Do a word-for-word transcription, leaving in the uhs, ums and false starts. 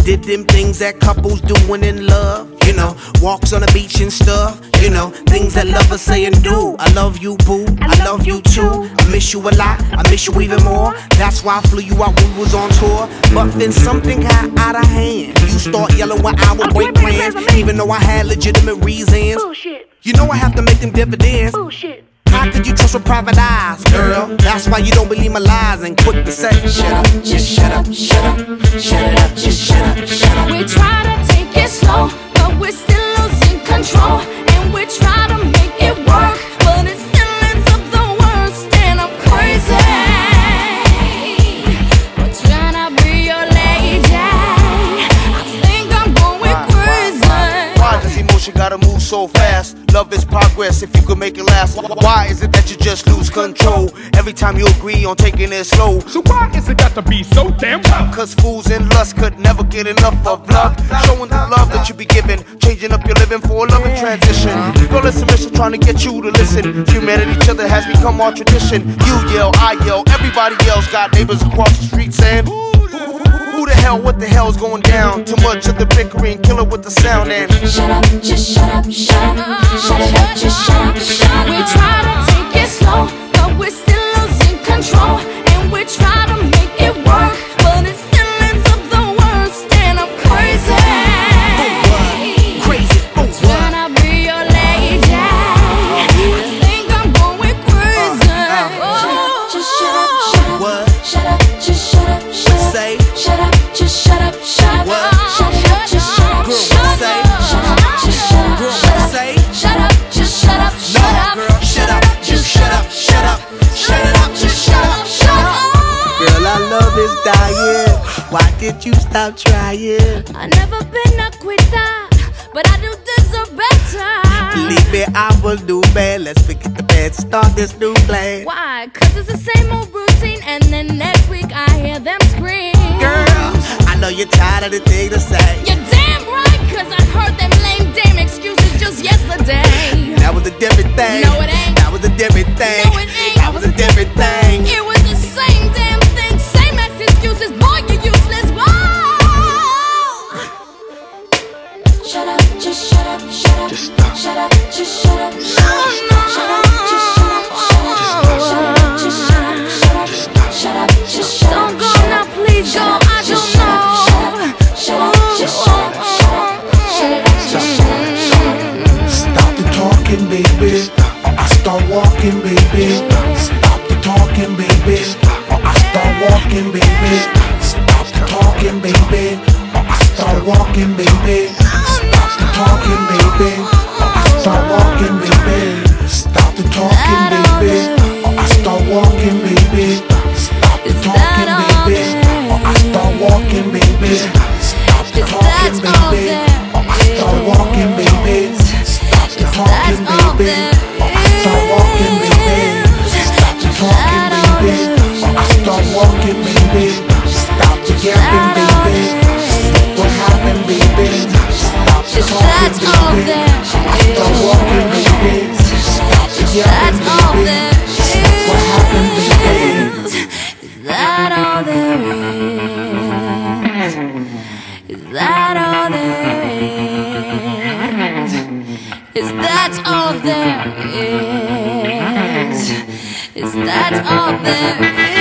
Did them things that couples do when in love, you know, walks on the beach and stuff, you know, things that lovers say and do. I love you, boo, I love you too. I miss you a lot, I miss you even more. That's why I flew you out when we was on tour. But then something got out of hand. You start yelling when I would break plans, even though I had legitimate reasons. Bullshit. You know I have to make them dividends. Bullshit. How could you trust with private eyes, girl? That's why you don't believe my lies and quick to say, shut up, just shut up, shut up, shut it up, just shut up, shut up. We try to take it slow, but we're still losing control. And we try to make it work, but it still ends up the worst. And I'm crazy. We're trying to be your lady. I think I'm going crazy. Why does emotion gotta move so fast? Love is progress if you could make it last. Why is it that you just lose control every time you agree on taking it slow? So why is it got to be so damn tough? Cause fools in lust could never get enough of love. Showing the love that you be giving, changing up your living for a loving transition. Girl, it's a mission trying to get you to listen. Humanity, each other has become our tradition. You yell, I yell, everybody else. Got neighbors across the street saying, who the hell, what the hell's going down? Too much of the bickering, kill it with the sound and Shut up, just shut up, shut up, shut it up, just shut up, shut up. We try to take it slow, but we're still losing control. And we try to make it work, but it still ends up the worst. And I'm crazy. Crazy, oh what? Trying to be your lady. I think I'm going crazy. Oh. Just shut up, shut up. What? Shut up, just shut up, shut up. Say, Shut up, just shut up, shut up. What? Shut up, just shut up, girl, shut what up. say? Shut up, just shut up, Girl, shut what up. say? Shut up, just shut up, shut No, up. girl, shut up, just shut up, shut up, shut it up, just shut up, shut up. Girl, our love is dying. Why did you stop trying? I never been a quitter, but I do deserve better. Believe me, I will do bad. Let's forget the bad, start this new plan. Why? Cause it's the same old routine, and then next week I hear them scream. Girl, I know you're tired of the thing to say. You're damn right, cause I heard them lame damn excuses just yesterday. That was a different thing. No, it ain't. That was a different thing. No, it ain't. That was a different thing. It was the same damn thing, same ex excuses, boy, you're useless, whoa. Shut up, just shut up, shut up. Just stop. Shut up, just shut up, shut No, up. no. Shut up, just shut up, shut up. Shut up, just shut up, shut up. Shut up, just shut up. Don't go now, please go, I don't know. Shut up, just shut up, shut up. Shut up, just shut up, shut up. Stop the talking, baby, or I start walking, baby. Stop the talking, baby, or I start walking, baby. Stop the talking, baby, or I start walking, baby. Stop the talking, baby, or I start walking, baby. Stop the talking, baby, or I start walking, baby. Stop the talking, baby, or I start walking, baby. Stop the talking, baby, or I start walking, baby. Stop the talking, baby, or I start walking, baby. Stop the talking, baby, or I start walking, baby. Stop the yapping, baby. What happened, baby? Stop the talking, baby, or I start walking, baby. Stop the yapping, baby. What happened, baby? Is that all there is? Is that all there is? Is that all there is? Is that all there is?